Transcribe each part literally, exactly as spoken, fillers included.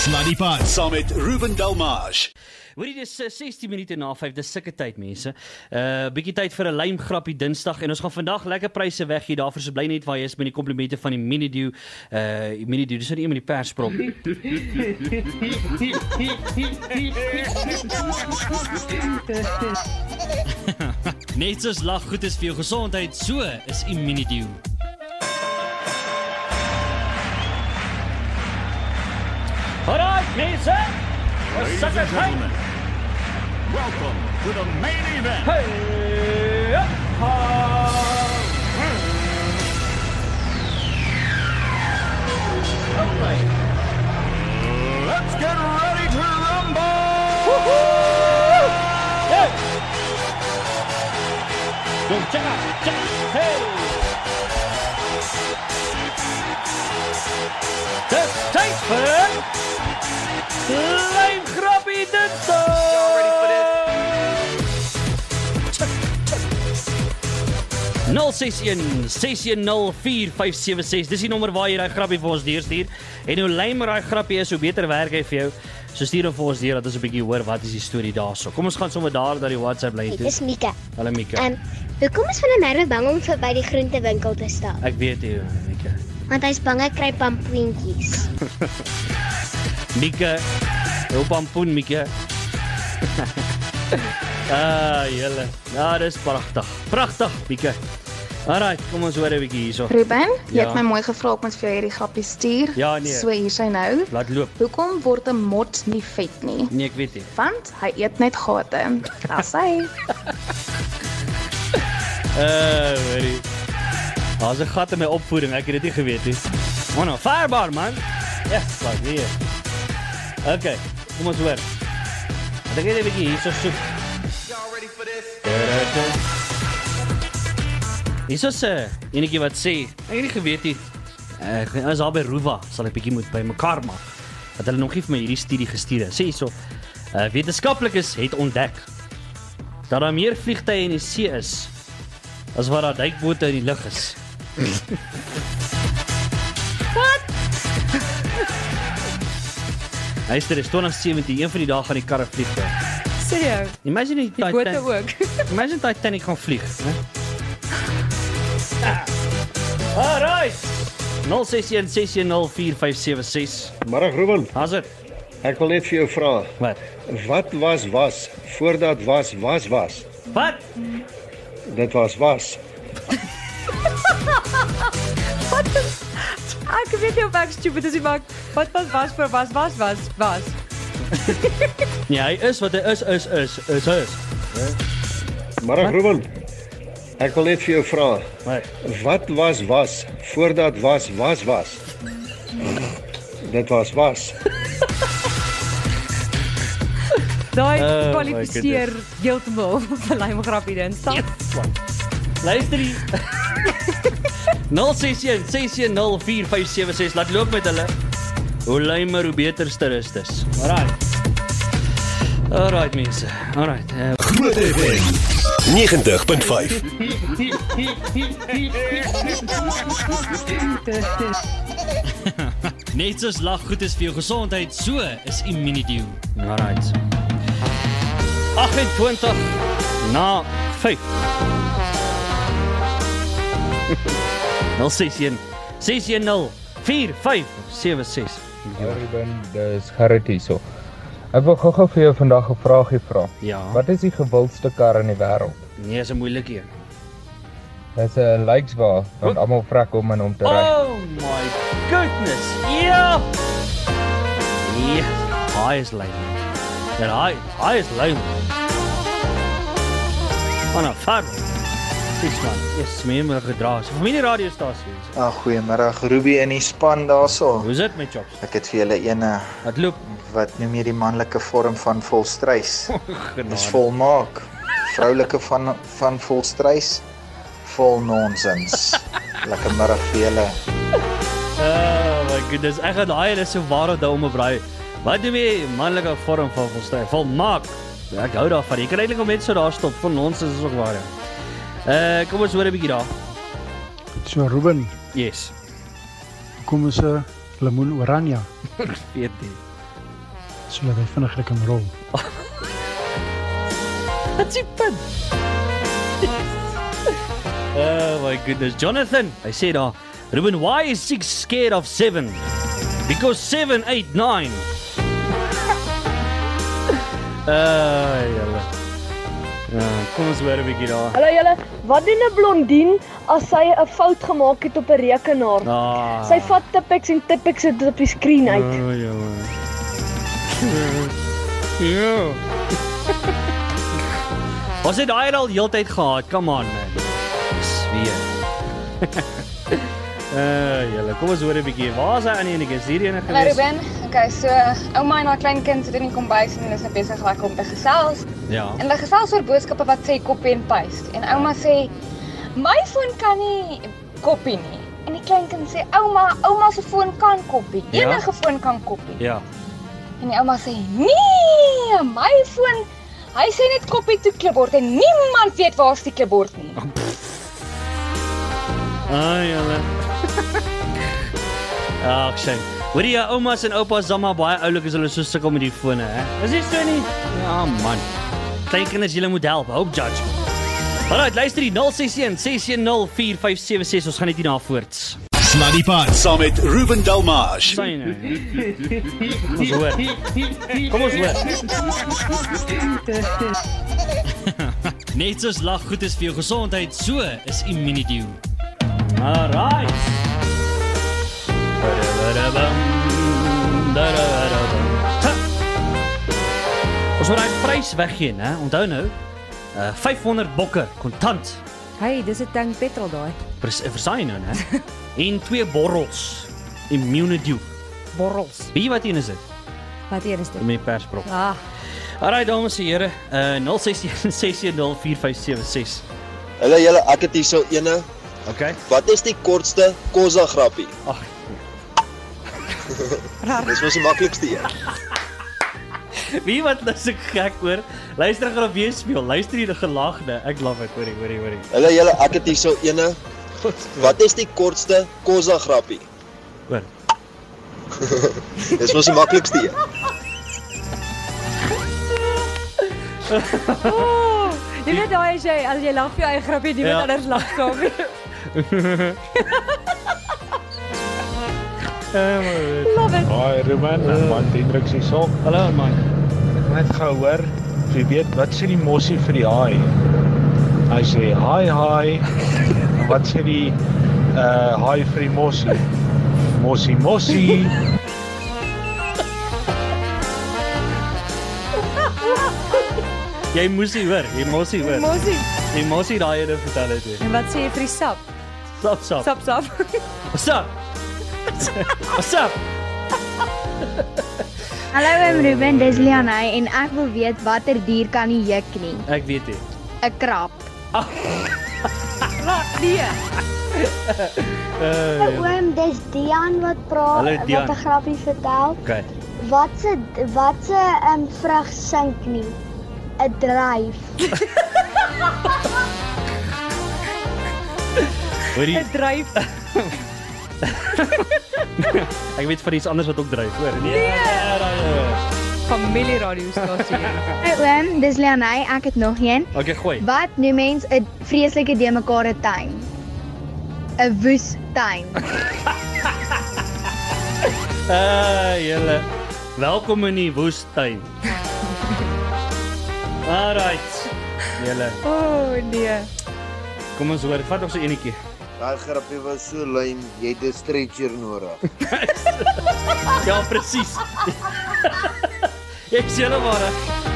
Sluddypot saam met Ruben Delmage. Hoorie, dis uh, sestien minute na vyf, dis sikke tyd mense. Uh, Bietjie tyd vir 'n lymgrappie Dinsdag en ons gaan vandag lekker pryse weggee daarvoor, so bly net waar jy is met die komplimente van die Minidew. Uh, Minidew, dis nou een met die persprop. Net soos lag goed is vir jou gesondheid, so is Minidew. Alright, mense! Ladies and gentlemen, welcome to the main event. Hey, up, okay. Let's get ready to rumble! Woohoo! Hey! Boom, check out, check out, hey! Dis tyd vir Lymgrappie Dinsdag! Y'all ready for this? nul ses een ses een nul vier vyf sewe ses. Dis die nommer waar jy daai grappie vir ons deurstuur. En hoe lymer daai grappie is, hoe beter werk hy vir jou. So stuur hom vir ons deur dat ons 'n bietjie hoor wat is die storie daarso. Kom ons gaan sommer daar na die WhatsApp lyn toe. Dis Mika. Hallo Mika. Um, hoekom is van der Merwe bang om verby die groentewinkel te stap? Ek weet jy, Mika. Want hy's bang hy kry pampoentjies. Mika, jou pampoen Mika. Ah, julle. Ja, dis pragtig. Pragtig, Mika. Alright, kom ons hoor 'n bietjie hierso. Ruben, jy Ja. het my mooi gevra om ons vir jou hierdie grappie stuur. Ja, nee. So hier sy nou. Laat loop. Hoekom word 'n mot nie vet nie? Nee, ek weet nie. Want hy eet net gate. Daar's hy. Uh, hoorie. Daar's 'n gat in my opvoeding, ek het dit nie geweet nie. Oh no, firebar man. Ja, wat weer. Okay, kom ons hoor. Wat ek net 'n bietjie hierso soek. Y'all ready for this? Hierso sê, enetjie wat sê, ek het nie geweet nie. Ek uh, is al by Ruva, sal ek bietjie moet by mekaar maak. Dat hulle nog nie vir my hierdie studie gestuur het. Sê hierso, uh, wetenskaplikes het ontdek dat daar meer vliegtye in die see is as wat daar duikbote in die lug is. Wat? Luister, is twintig sewentien, een van die dae gaan die karre vlieg. Sê jou, Imagine die, die bote Titan- ook. Imagine Titanic gaan vlieg. Né? Ah. Alright. nul ses een ses een nul vier vyf sewe ses. Middag Ruben, Haas dit? ek wil net vir jou vra, Wat? wat was was voordat was was was? Wat? Dit was was. Ek weet nie of ek stupid is nie, maar wat was was vir was was was was. Nee, hy is wat hy is is is is is. Middag Ruben, ek wil net vir jou vra, Wat? wat was was voordat was was was? Dit was was. Daai Oh my kwalifiseer heeltemal vir lymgrappie Dinsdag. Luister hier. nul ses een ses een nul vier vyf sewe ses. Laat loop met hulle. Hoe lymer, hoe beter sterustes. Alright. Alright mense. Alright. Uh, Groot F M negentig punt vyf. Net soos lag goed is vir jou gesondheid, so is Minidew. Alright. agt en twintig na vyf. nul ses een ses een nul vier vyf sewe ses. Ruben, dis Gerrit hierso. Ek wil gou-gou vir jou vandag 'n vraagie vra. Ja. Wat is die gewildste kar in die wêreld? Nee, is 'n moeilike een. Dis 'n Lexus, want almal vrek om in hom te ry. Oh my goodness. Ja. Ja, hy is lyn. En hy, hy is lyn. Oh no, fuck. Dis man. Yes, my me gedra. So familie radiostasie. Ag, goeiemiddag Ruby in die span daarso. Hoe is dit met chops? Ek het vir julle ene Wat loop? wat noem jy die manlike vorm van volstrys. Genade. Dis volmaak. Vroulike van van volstrys. Vol nonsens. Lekker middag vir julle. Oh my goodness. Ek gaan daai is so ware dome braai. Wat doen jy manlike vorm van volstrys? Volmaak. Ek hou daarvan. Jy kan eintlik net so daar stop. Van nonsens is ook waar. Ja. Uh, kom ons hoor 'n bietjie daar. So Ruben, Yes. kom ons 'n lemoen oranje. Weet jy. sodat hy vinniger kan rol. Wat is die punt? Oh my goodness. Jonathan, hy sê daar, Ruben, why is six scared of seven? Because seven, eight, nine. Ah, julle. Ja, kom ons hoor 'n bietjie daar. Hallo julle, wat doen 'n blondien as sy 'n fout gemaak het op 'n rekenaar? Ah. Sy vat Tipex en Tipex dit op die skerm uit. Oh, julle. Ja. Ons het daai al heeltyd gehad. Come on man. Sweer. Uh, julle, kom ons hoor 'n bietjie. Waar is hy aan die enige? Is hier enige Hallo gewees? Ruben. Okay, so ouma en haar kleinkind sit in die kombuis en hulle is nou besig lekker om te gesels. Ja. En hulle gesels oor boodskappe wat sê copy and paste. En ouma sê, "My foon kan nie copy nie." En die kleinkind sê, "Ouma, ouma se foon kan copy. Ja. Enige foon kan copy." Ja. En die ouma sê, "Nee, my foon, hy sê net copy to clipboard en niemand weet waar is die clipboard nie." Ah, julle. Ag, shame. Hoorie, jou oumas en oupas is almal baie oulik as hulle so sukkel met die fone, hè? Is dit so nie? Ja, man. Kleinkinders, julle moet help. Hope judge. Alright, luister die nul ses een ses een nul vier vyf sewe ses. Ons gaan net hierna voorts. Sluddy Pot saam met Ruben Dalmage. Syne. Kom ons hoor. Kom ons hoor. Net soos lag goed is vir jou gesondheid, so is Immunidew. Alright. Ons moet die prys weggee, né? Onthou nou, uh, vyfhonderd bokke kontant. Hey, dis 'n tank petrol daai. Versaai nou, né? En twee borrels Immunidew. Borrels. Weet jy wat hier is dit? Wat hier is dit? Met die persprop. Ah. Alright, dames en here, uh, nul ses een ses een nul vier vyf sewe ses. Hallo julle, ek het hier so ene. Okay. Wat is die kortste Kosa grappie? Ag. Dis mos die maklikste een. Wie wat nou so gek hoor? Luister gaan op weer speel. Luister hier die gelagde. Ek love dit, hoorie, hoorie, hoorie. Hallo julle, ek het hier so ene. Wat is die kortste Kosa grappie? Hoor. Dis mos die maklikste een. Oh, jy weet daai as jy as jy lag vir jou eie grappie, niemand Ja. anders lag saam nie. Love it. Hi Ruben, ek man Hendrik se sok. Hallo man. Ek net gou hoor, of jy weet wat sê die mossie vir die haai? Hy sê hi hi. En wat sê die uh haai vir die mossie? Mossie mossie. Jy moes nie hoor, jy moes nie hoor. Mossie. Jy moes nie daai ene vertel het nie. En wat sê jy vir die sap? Sap sap. Sap sap. What's up? What's up? Hallo em Ruben, dis Lianay en ek wil weet watter dier kan nie juk nie. Ek weet nie. 'n Krab. Nee. Uh, Oom, dis Dian wat praat, Hallo, Dian. wat 'n grappie vertel. okay. Wat se wat se um, vrug sink nie? 'n Dryf. Hoorie. 'n Dryf. Ek weet van iets anders wat ook dryf, hoor. Nee. Familie radiostasie. Hallo oom, dis Lianay, ek het nog een. Okay, gooi. Wat noem mens 'n vreeslike de mekaar tuin? 'n Woestuin. Ah, julle. Welkom in die woestyn. Alright. Julle. Oh nee. Kom ons hoor, vat nog so enetjie. Daai grappie was so lyn, jy het 'n stretcher nodig. Ja, presies. Ek sê hulle maar.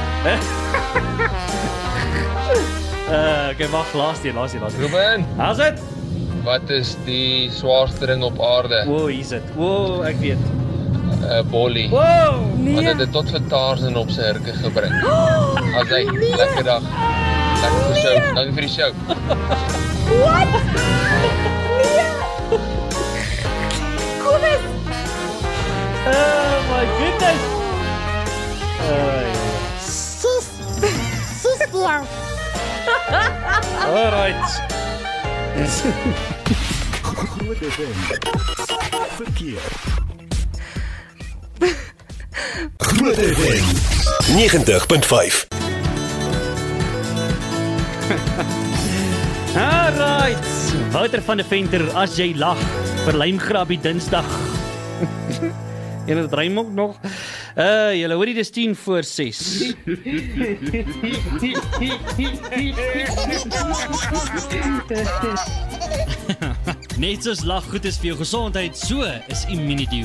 Uh, okay, wag, laaste een, laaste een, laaste een. Ruben, How's it? wat is die swaarste ding op aarde? Wow, hier's dit. Wow, ek weet. 'n Bollie. Wow! Want dit het tot vir Tarzan op sy hurke gebring. As hy lekker dag. Lekker vir show. Dankie vir die show. What? Nee. Kom eens. Oh my goodness. Oh, Sus. Sus ja. alright. Groot F M. Verkeer. Groot F M negentig punt vyf. Alright, Wouter van der Venter, as jy lag vir lijmgrapie Dinsdag. En het rym ook nog. Uh, julle hoor die dis tien voor ses. Net soos lag goed is vir jou gesondheid, so is Immunidew.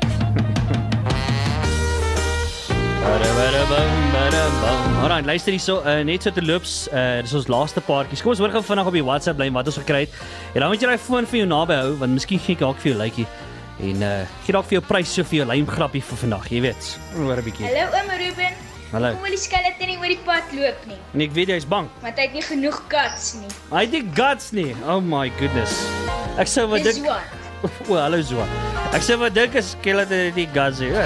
Alright, luister hier so, uh, net so te loops, uh, dis ons laaste paartjies. Kom ons hoor gou vinnig op die WhatsApp lyn wat ons gekry het. En dan moet jy daai foon vir jou naby hou, want miskien gee ek dalk vir jou likeie. En uh, gee dalk vir jou prys so vir jou lijmgrappie vir vandag, jy weet. Hoor 'n bietjie. Hallo oom Ruben. Hallo. Kom wil die skeleton nie oor die pad loop nie. En ek weet jy is bang. Want hy het nie genoeg guts nie. Hy het nie guts nie. Oh my goodness. Ek sou wat dink. O, hallo Zoan. Ek sou wat dink is skeleton het nie guts nie.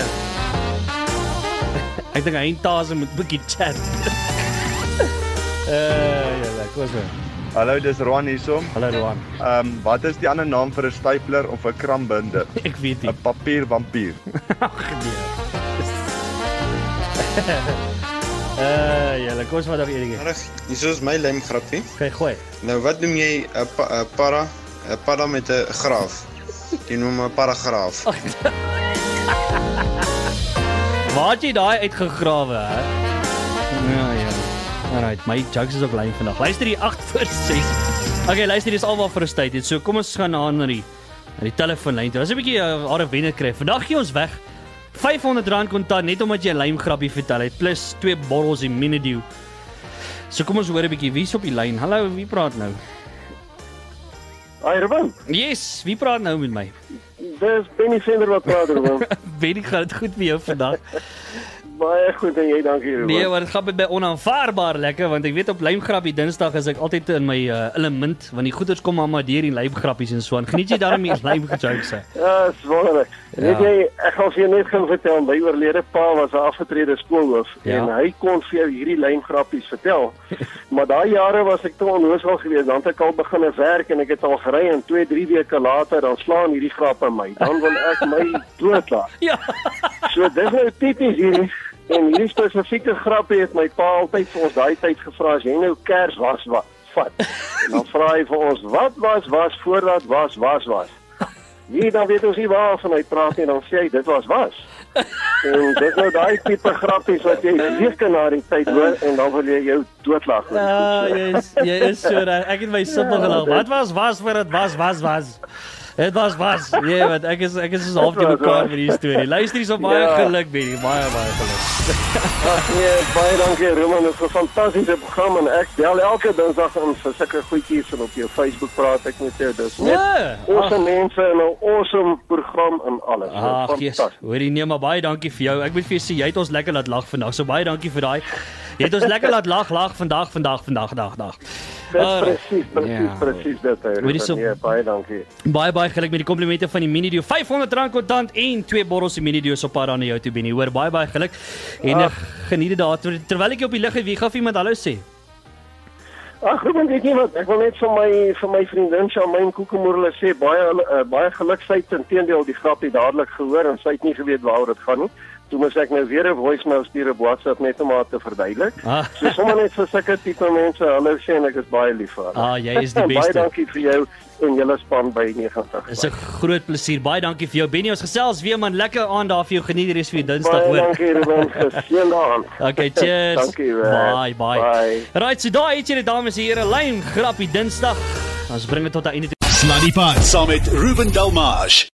Ek dink hy en Taze moet bietjie chat. uh, ja, kom so. Hallo, dis Roan hierso. Hallo Roan. Ehm, um, wat is die ander naam vir 'n stapler of 'n krambinder? Ek weet nie. 'n papiervampier. Ag nee. Uh, ja, kom ons vat nog enige. Reg, hierso is my lijmgrappie. Kyk, gooi. Nou wat noem jy 'n pa, para 'n para met 'n graaf? Jy noem 'n paragraaf. Waar het jy daai uitgegrawe, hè? Ja, ja. Alright, my jokes is ook lyn vandag. Luister hier agt voor ses. Okay, luister, dis alwaar vir 'n tyd. So kom ons gaan aan na die na die telefoonlyn toe. Ons 'n bietjie uh, harde wenner kry. Vandag gee ons weg vyfhonderd rand kontant net omdat jy 'n lijmgrappie vertel het plus twee bottels Immunidew. So kom ons hoor 'n bietjie wie's op die lyn. Hallo, wie praat nou? Hi Ruben. Yes, wie praat nou met my? Dis Benny Venter wat praat Ruben. Benny, gaan dit goed met jou vandag? Baie goed en jy, dankie Ruben. Nee, maar dit gaan met my onaanvaarbaar lekker, want ek weet op lijmgrappie Dinsdag is ek altyd in my uh, element, want die goeders kom maar deur in lijmgrappies en so aan. Geniet jy daarom die lijmjokes? Ja, is wonderlik. Ja. Weet jy, ek gaan vir jou net gaan vertel, my oorlede pa was 'n afgetrede skoolhoof ja. En hy kon vir jou hierdie lijmgrappies vertel. Maar daai jare was ek te onnoosel geweest, dan het ek al begin werk en ek het al gery en twee, drie weke later dan slaan hierdie grappe my. Dan wil ek my doodlaat. Ja. So dis nou tipies hierdie. En hierdie spesifieke grappie het my pa altyd vir ons daai tyd gevra as jy nou kers was wat vat. En dan vra hy vir ons wat was was voordat was was was. Nee, dan weet ons nie waarvan hy praat nie, dan sê hy dit was was. En dit nou daai tipe grappies wat jy seker na die tyd hoor en dan wil jy jou doodlag. Ja, jy is jy is so reg. Ek het my simpel gelag. Wat was was voordat was was was. Het was was. Nee, want ek is ek is so half te mekaar met die storie. Luister hier so baie ja. geluk Benny, baie baie geluk. Ag nee, baie dankie Roman, dit is 'n fantastiese program en ek bel elke Dinsdag in vir sulke goedjies en op jou Facebook praat ek met jou. Dis net ja. awesome mense en 'n awesome program en alles. Ag, fantasties. Hoorie nee, maar baie dankie vir jou. Ek moet vir jou sê jy het ons lekker laat lag vandag. So baie dankie vir daai. Jy het ons lekker laat lag lag vandag vandag vandag dag dag. Presies, presies, presies dit. Nee, baie dankie. Baie baie geluk met die komplimente van die Immunidew. vyfhonderd rand kontant en twee bottels Immunidew op pad aan jou toe Benny. Hoor, baie baie geluk. En uh, geniet dit daar. Terwyl ek jou op die lug het, wie gaan vir iemand hallo sê? Ag, ek weet nie wat. Ek wil net vir my vir my vriendin Charmaine Kokemoerle sê baie uh, baie geluk. Sy het inteendeel die grappie dadelik gehoor en sy het nie geweet waaroor dit gaan nie. Toe moes ek nou weer 'n voicemail stuur op WhatsApp net om haar te verduidelik. Ah. So sommer net vir sulke tipe mense, hallo sê en ek is baie lief vir hulle. Ah, jy is die beste. Baie dankie vir jou en julle span by negentig. Dis 'n groot plesier. Baie dankie vir jou Benny. Ons gesels weer man, lekker aand daar vir jou. Geniet die res vir Dinsdag hoor. Baie dankie Ruben. Geseënde aand. Okay, cheers. Dankie weer. Bye bye. bye. Right, so daai het jy die dames en here, lyn grappie Dinsdag. Ons bring dit tot 'n einde. Sluddy Pot saam met Ruben Dalmage.